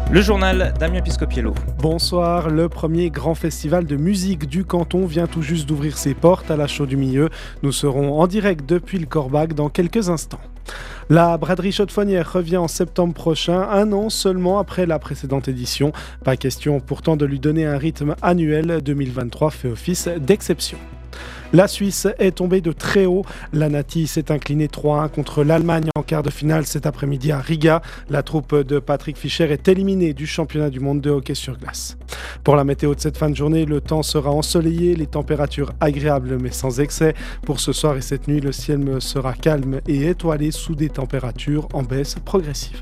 Le journal Damien Piscopiello. Bonsoir, le premier grand festival de musique du canton vient tout juste d'ouvrir ses portes à la Chaux du Milieu. Nous serons en direct depuis le Corbag dans quelques instants. La braderie Chaux-de-Fonnière revient en septembre prochain, un an seulement après la précédente édition. Pas question pourtant de lui donner un rythme annuel, 2023 fait office d'exception. La Suisse est tombée de très haut. La Nati s'est inclinée 3-1 contre l'Allemagne en quart de finale cet après-midi à Riga. La troupe de Patrick Fischer est éliminée du championnat du monde de hockey sur glace. Pour la météo de cette fin de journée, le temps sera ensoleillé, les températures agréables mais sans excès. Pour ce soir et cette nuit, le ciel sera calme et étoilé sous des températures en baisse progressive.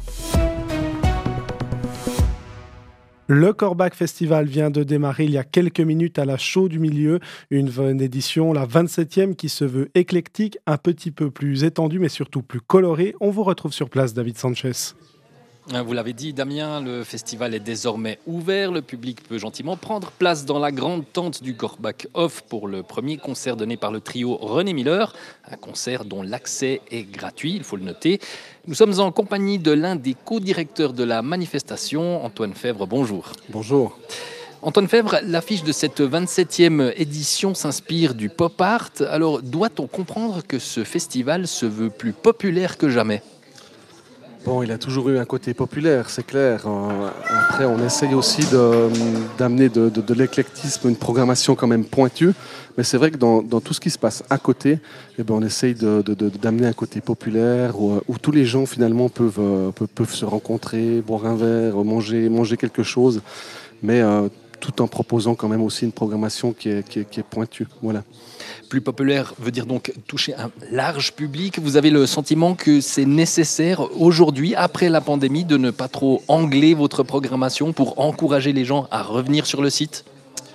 Le Corbag Festival vient de démarrer il y a quelques minutes à la Chaux du Milieu, une édition, la 27e, qui se veut éclectique, un petit peu plus étendue mais surtout plus colorée. On vous retrouve sur place, David Sanchez. Vous l'avez dit, Damien, le festival est désormais ouvert. Le public peut gentiment prendre place dans la grande tente du Corbag Off pour le premier concert donné par le trio René Miller. Un concert dont l'accès est gratuit, il faut le noter. Nous sommes en compagnie de l'un des co-directeurs de la manifestation, Antoine Fèvre. Bonjour. Bonjour. Antoine Fèvre, l'affiche de cette 27e édition s'inspire du pop art. Alors, doit-on comprendre que ce festival se veut plus populaire que jamais ? Bon, il a toujours eu un côté populaire, c'est clair. Après, on essaye aussi d'amener de l'éclectisme, une programmation quand même pointue. Mais c'est vrai que dans tout ce qui se passe à côté, on essaye d'amener un côté populaire où tous les gens finalement peuvent se rencontrer, boire un verre, manger quelque chose. Mais tout en proposant quand même aussi une programmation qui est pointue. Voilà. Plus populaire veut dire donc toucher un large public. Vous avez le sentiment que c'est nécessaire aujourd'hui, après la pandémie, de ne pas trop angler votre programmation pour encourager les gens à revenir sur le site ?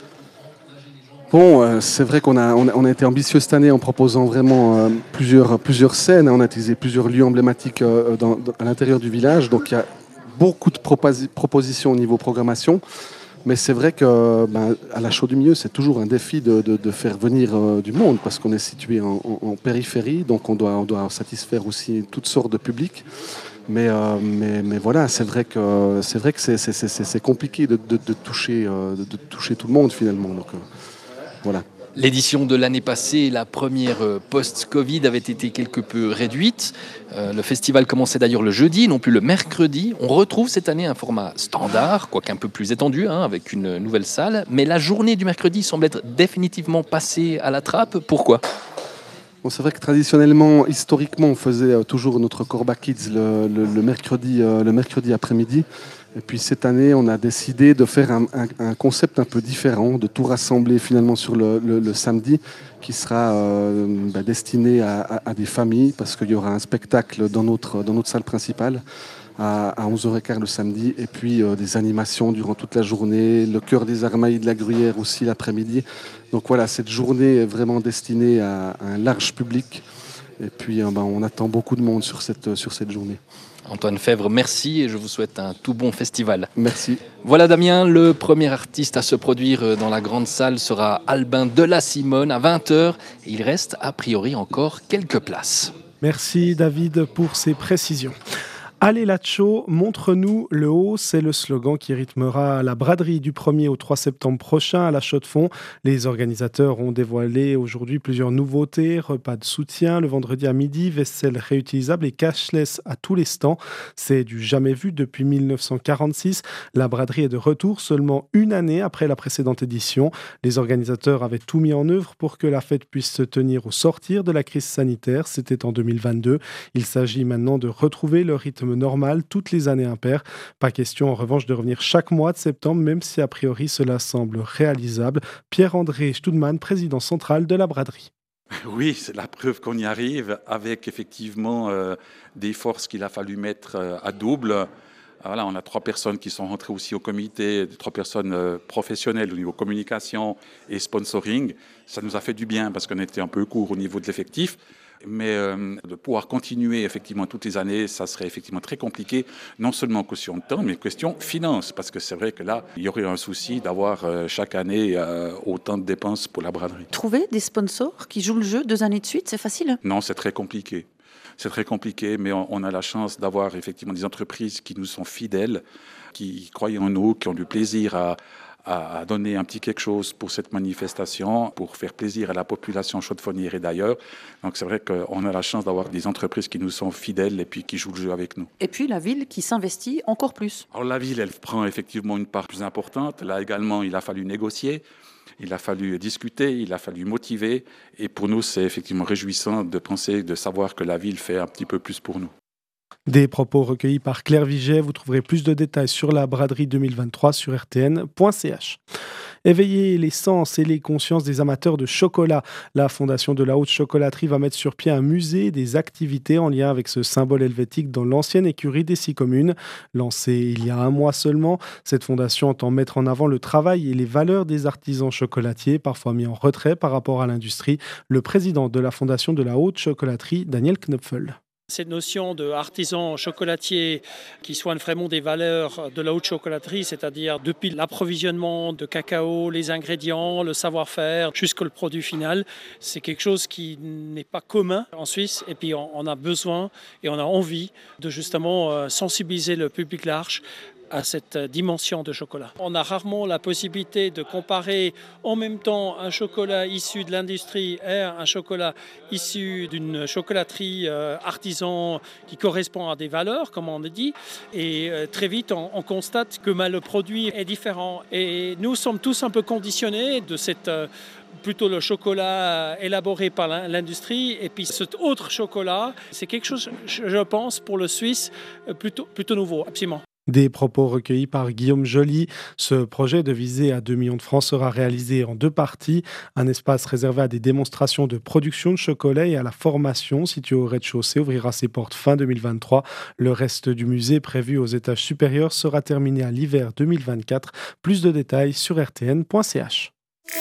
Bon, c'est vrai qu'on a été ambitieux cette année en proposant vraiment plusieurs scènes. On a utilisé plusieurs lieux emblématiques à l'intérieur du village. Donc il y a beaucoup de propositions au niveau programmation. Mais c'est vrai qu'à la Chaux du Milieu, c'est toujours un défi de faire venir du monde parce qu'on est situé en périphérie, donc on doit satisfaire aussi toutes sortes de publics. Mais voilà, c'est vrai que c'est compliqué de toucher tout le monde finalement. Donc voilà. L'édition de l'année passée, la première post-Covid, avait été quelque peu réduite. Le festival commençait d'ailleurs le jeudi, non plus le mercredi. On retrouve cette année un format standard, quoique un peu plus étendu, avec une nouvelle salle. Mais la journée du mercredi semble être définitivement passée à la trappe. Pourquoi ? Bon, c'est vrai que traditionnellement, historiquement, on faisait toujours notre Corbag Kids le mercredi après-midi. Et puis cette année, on a décidé de faire un concept un peu différent, de tout rassembler finalement sur le samedi, qui sera destiné à des familles, parce qu'il y aura un spectacle dans notre salle principale à 11h15 le samedi, et puis des animations durant toute la journée, le chœur des Armailles de la Gruyère aussi l'après-midi. Donc voilà, cette journée est vraiment destinée à un large public, et puis on attend beaucoup de monde sur cette journée. Antoine Fèvre, merci et je vous souhaite un tout bon festival. Merci. Voilà Damien, le premier artiste à se produire dans la grande salle sera Albin de la Simone à 20h. Il reste a priori encore quelques places. Merci David pour ces précisions. Allez la Chaux, montre-nous le haut, c'est le slogan qui rythmera la braderie du 1er au 3 septembre prochain à la Chaux-de-Fonds. Les organisateurs ont dévoilé aujourd'hui plusieurs nouveautés, repas de soutien le vendredi à midi, vaisselle réutilisable et cashless à tous les stands. C'est du jamais vu depuis 1946. La braderie est de retour seulement une année après la précédente édition. Les organisateurs avaient tout mis en œuvre pour que la fête puisse se tenir au sortir de la crise sanitaire. C'était en 2022. Il s'agit maintenant de retrouver le rythme normal toutes les années impaires. Pas question en revanche de revenir chaque mois de septembre, même si a priori cela semble réalisable. Pierre-André Stoudman, président central de la braderie. Oui, c'est la preuve qu'on y arrive avec effectivement des forces qu'il a fallu mettre à double. Voilà, on a 3 personnes qui sont rentrées aussi au comité, 3 personnes professionnelles au niveau communication et sponsoring. Ça nous a fait du bien parce qu'on était un peu court au niveau de l'effectif. Mais de pouvoir continuer effectivement toutes les années, ça serait effectivement très compliqué, non seulement question de temps, mais question finance, parce que c'est vrai que là, il y aurait un souci d'avoir chaque année autant de dépenses pour la braderie. Trouver des sponsors qui jouent le jeu 2 années de suite, c'est facile ? Non, c'est très compliqué. c'est très compliqué, mais on a la chance d'avoir effectivement des entreprises qui nous sont fidèles, qui croient en nous, qui ont du plaisir à donner un petit quelque chose pour cette manifestation, pour faire plaisir à la population chaudefonnière et d'ailleurs. Donc c'est vrai qu'on a la chance d'avoir des entreprises qui nous sont fidèles et puis qui jouent le jeu avec nous. Et puis la ville qui s'investit encore plus. Alors la ville, elle prend effectivement une part plus importante. Là également, il a fallu négocier. Il a fallu discuter, il a fallu motiver. Et pour nous, c'est effectivement réjouissant de penser, de savoir que la ville fait un petit peu plus pour nous. Des propos recueillis par Claire Viget. Vous trouverez plus de détails sur la braderie 2023 sur rtn.ch. Éveiller les sens et les consciences des amateurs de chocolat. La Fondation de la Haute Chocolaterie va mettre sur pied un musée et des activités en lien avec ce symbole helvétique dans l'ancienne écurie des 6 communes. Lancée il y a 1 mois seulement, cette fondation entend mettre en avant le travail et les valeurs des artisans chocolatiers, parfois mis en retrait par rapport à l'industrie. Le président de la Fondation de la Haute Chocolaterie, Daniel Knöpfel. Cette notion d'artisan chocolatier qui soigne vraiment des valeurs de la haute chocolaterie, c'est-à-dire depuis l'approvisionnement de cacao, les ingrédients, le savoir-faire, jusqu'au produit final, c'est quelque chose qui n'est pas commun en Suisse. Et puis on a besoin et on a envie de justement sensibiliser le public large à cette dimension de chocolat. On a rarement la possibilité de comparer en même temps un chocolat issu de l'industrie et un chocolat issu d'une chocolaterie artisan qui correspond à des valeurs, comme on a dit. Et très vite, on constate que le produit est différent. Et nous sommes tous un peu conditionnés de cette... plutôt le chocolat élaboré par l'industrie. Et puis cet autre chocolat, c'est quelque chose, je pense, pour le Suisse, plutôt nouveau, absolument. Des propos recueillis par Guillaume Joly. Ce projet de visée à 2 millions de francs sera réalisé en 2 parties. Un espace réservé à des démonstrations de production de chocolat et à la formation situé au rez-de-chaussée ouvrira ses portes fin 2023. Le reste du musée prévu aux étages supérieurs sera terminé à l'hiver 2024. Plus de détails sur rtn.ch.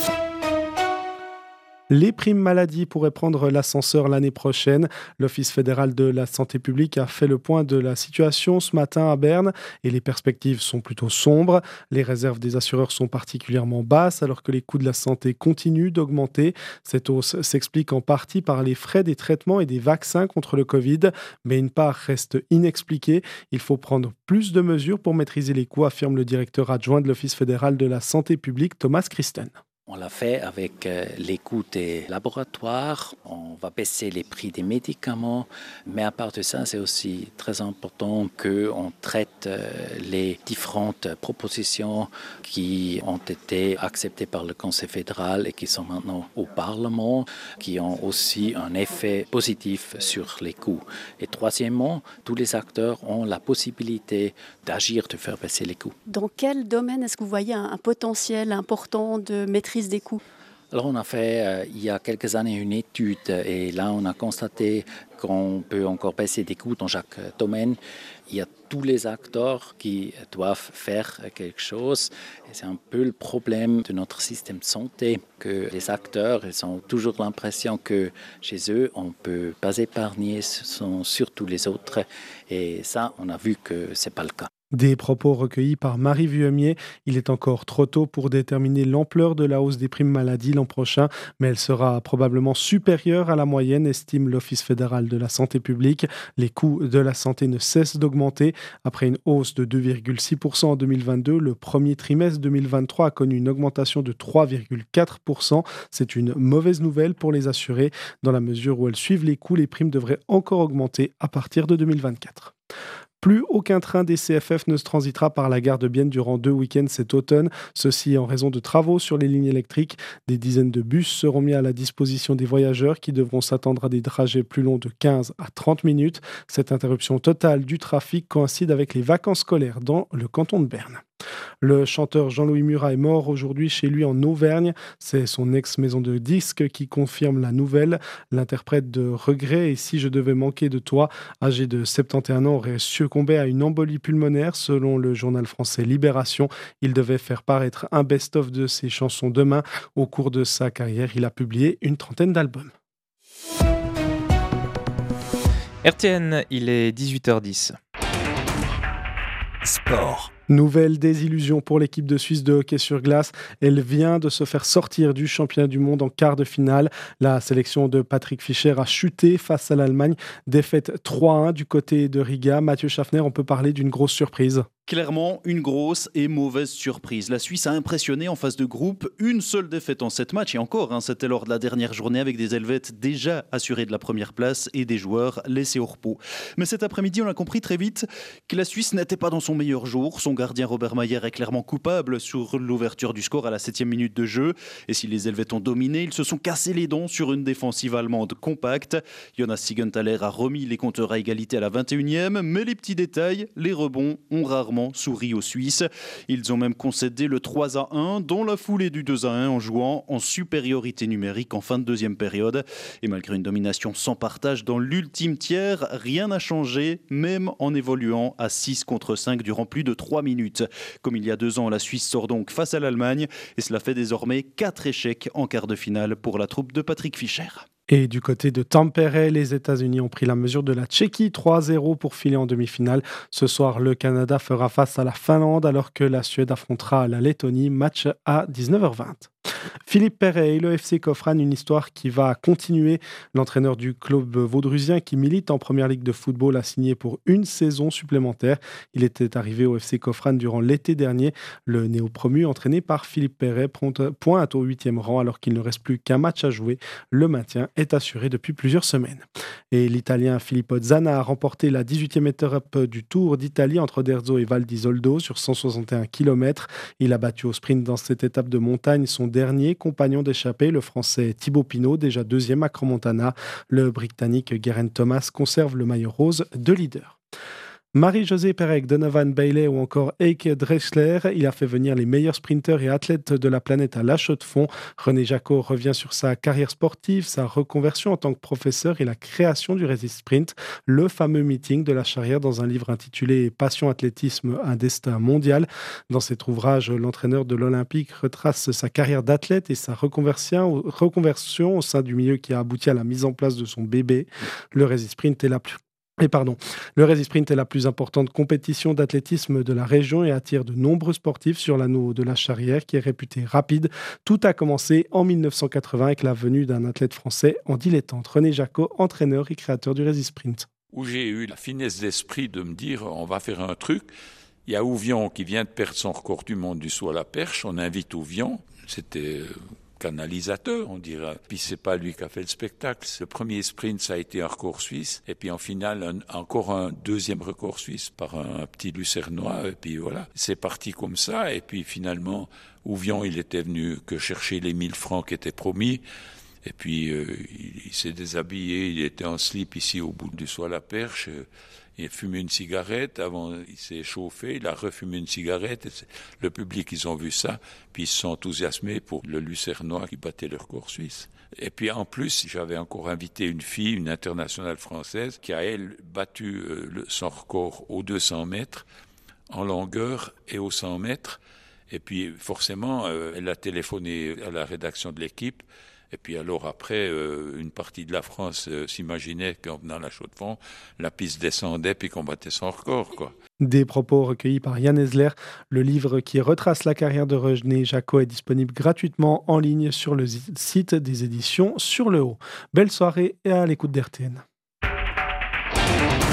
Les primes maladie pourraient prendre l'ascenseur l'année prochaine. L'Office fédéral de la santé publique a fait le point de la situation ce matin à Berne et les perspectives sont plutôt sombres. Les réserves des assureurs sont particulièrement basses alors que les coûts de la santé continuent d'augmenter. Cette hausse s'explique en partie par les frais des traitements et des vaccins contre le Covid, mais une part reste inexpliquée. Il faut prendre plus de mesures pour maîtriser les coûts, affirme le directeur adjoint de l'Office fédéral de la santé publique, Thomas Christen. On l'a fait avec les coûts des laboratoires, on va baisser les prix des médicaments, mais à part de ça, c'est aussi très important qu'on traite les différentes propositions qui ont été acceptées par le Conseil fédéral et qui sont maintenant au Parlement, qui ont aussi un effet positif sur les coûts. Et troisièmement, tous les acteurs ont la possibilité d'agir, de faire baisser les coûts. Dans quel domaine est-ce que vous voyez un potentiel important de maîtrise des coûts? Alors on a fait il y a quelques années une étude et là on a constaté qu'on peut encore baisser des coûts dans chaque domaine. Il y a tous les acteurs qui doivent faire quelque chose et c'est un peu le problème de notre système de santé que les acteurs ils ont toujours l'impression que chez eux on ne peut pas épargner surtout les autres et ça on a vu que ce n'est pas le cas. Des propos recueillis par Marie Vuemier. Il est encore trop tôt pour déterminer l'ampleur de la hausse des primes maladie l'an prochain, mais elle sera probablement supérieure à la moyenne, estime l'Office fédéral de la santé publique. Les coûts de la santé ne cessent d'augmenter. Après une hausse de 2,6% en 2022, le premier trimestre 2023 a connu une augmentation de 3,4%. C'est une mauvaise nouvelle pour les assurés. Dans la mesure où elles suivent les coûts, les primes devraient encore augmenter à partir de 2024. Plus aucun train des CFF ne se transitera par la gare de Bienne durant 2 week-ends cet automne. Ceci en raison de travaux sur les lignes électriques. Des dizaines de bus seront mis à la disposition des voyageurs qui devront s'attendre à des trajets plus longs de 15 à 30 minutes. Cette interruption totale du trafic coïncide avec les vacances scolaires dans le canton de Berne. Le chanteur Jean-Louis Murat est mort aujourd'hui chez lui en Auvergne. C'est son ex-maison de disques qui confirme la nouvelle. L'interprète de Regret et Si je devais manquer de toi, âgé de 71 ans, aurait succombé à une embolie pulmonaire selon le journal français Libération. Il devait faire paraître un best-of de ses chansons demain. Au cours de sa carrière, il a publié une 30aine d'albums. RTN, il est 18h10. Sport. Nouvelle désillusion pour l'équipe de Suisse de hockey sur glace. Elle vient de se faire sortir du championnat du monde en quart de finale. La sélection de Patrick Fischer a chuté face à l'Allemagne. Défaite 3-1 du côté de Riga. Mathieu Schaffner, on peut parler d'une grosse surprise. Clairement, une grosse et mauvaise surprise. La Suisse a impressionné en phase de groupe. Une seule défaite en 7 matchs. Et encore, c'était lors de la dernière journée avec des Helvètes déjà assurés de la première place et des joueurs laissés au repos. Mais cet après-midi, on a compris très vite que la Suisse n'était pas dans son meilleur jour. Son gardien Robert Mayer est clairement coupable sur l'ouverture du score à la 7e minute de jeu. Et si les Helvètes ont dominé, ils se sont cassés les dents sur une défensive allemande compacte. Jonas Siegenthaler a remis les compteurs à égalité à la 21e. Mais les petits détails, les rebonds ont rarement souris aux Suisses. Ils ont même concédé le 3-1 dans la foulée du 2-1 en jouant en supériorité numérique en fin de deuxième période. Et malgré une domination sans partage dans l'ultime tiers, rien n'a changé, même en évoluant à 6 contre 5 durant plus de 3 minutes. Comme il y a 2 ans, la Suisse sort donc face à l'Allemagne et cela fait désormais 4 échecs en quart de finale pour la troupe de Patrick Fischer. Et du côté de Tampere, les États-Unis ont pris la mesure de la Tchéquie, 3-0 pour filer en demi-finale. Ce soir, le Canada fera face à la Finlande alors que la Suède affrontera la Lettonie, match à 19h20. Philippe Perret, le FC Kofran, une histoire qui va continuer. L'entraîneur du club vaudrusien qui milite en première ligue de football a signé pour une saison supplémentaire. Il était arrivé au FC Kofran durant l'été dernier. Le néo-promu, entraîné par Philippe Perret, pointe au 8e rang alors qu'il ne reste plus qu'un match à jouer. Le maintien est assuré depuis plusieurs semaines. Et l'Italien Filippo Zanna a remporté la 18e étape du Tour d'Italie entre Derzo et Val d'Isoldo sur 161 km. Il a battu au sprint dans cette étape de montagne son dernier compagnon d'échappée, le Français Thibaut Pinot, déjà deuxième à Crans-Montana. Le Britannique Geraint Thomas conserve le maillot rose de leader. Marie-Josée Pérec, Donovan Bailey ou encore Eike Drechsler, il a fait venir les meilleurs sprinteurs et athlètes de la planète à La Chaux-de-Fonds. René Jacot revient sur sa carrière sportive, sa reconversion en tant que professeur et la création du Resist Sprint, le fameux meeting de la Charrière dans un livre intitulé Passion athlétisme, un destin mondial. Dans cet ouvrage, l'entraîneur de l'Olympique retrace sa carrière d'athlète et sa reconversion au sein du milieu qui a abouti à la mise en place de son bébé. Le Resist Sprint est le Resist Sprint est la plus importante compétition d'athlétisme de la région et attire de nombreux sportifs sur l'anneau de la Charrière qui est réputé rapide. Tout a commencé en 1980 avec la venue d'un athlète français en dilettante, René Jacot, entraîneur et créateur du Resist Sprint. Où j'ai eu la finesse d'esprit de me dire on va faire un truc. Il y a Ouvion qui vient de perdre son record du monde du saut à la perche. On invite Ouvion. C'était canalisateur, on dirait. Puis c'est pas lui qui a fait le spectacle. Le premier sprint, ça a été un record suisse. Et puis en finale, encore un deuxième record suisse par un petit Lucernois. Et puis voilà, c'est parti comme ça. Et puis finalement, Ouvion, il était venu que chercher les 1000 francs qui étaient promis. Et puis il s'est déshabillé, il était en slip ici au bout du saut à la perche. Il a fumé une cigarette, avant il s'est chauffé, il a refumé une cigarette. Et le public, ils ont vu ça, puis ils se sont enthousiasmés pour le Lucernois qui battait le record suisse. Et puis en plus, j'avais encore invité une fille, une internationale française, qui a elle battu son record aux 200 mètres, en longueur et aux 100 mètres. Et puis forcément, elle a téléphoné à la rédaction de l'équipe. Et puis alors après, une partie de la France s'imaginait qu'en venant à La Chaux-de-Fonds, la piste descendait puis qu'on battait son record, quoi. Des propos recueillis par Yann Esler. Le livre qui retrace la carrière de René Jacot est disponible gratuitement en ligne sur le site des éditions Sur le Haut. Belle soirée et à l'écoute d'RTN.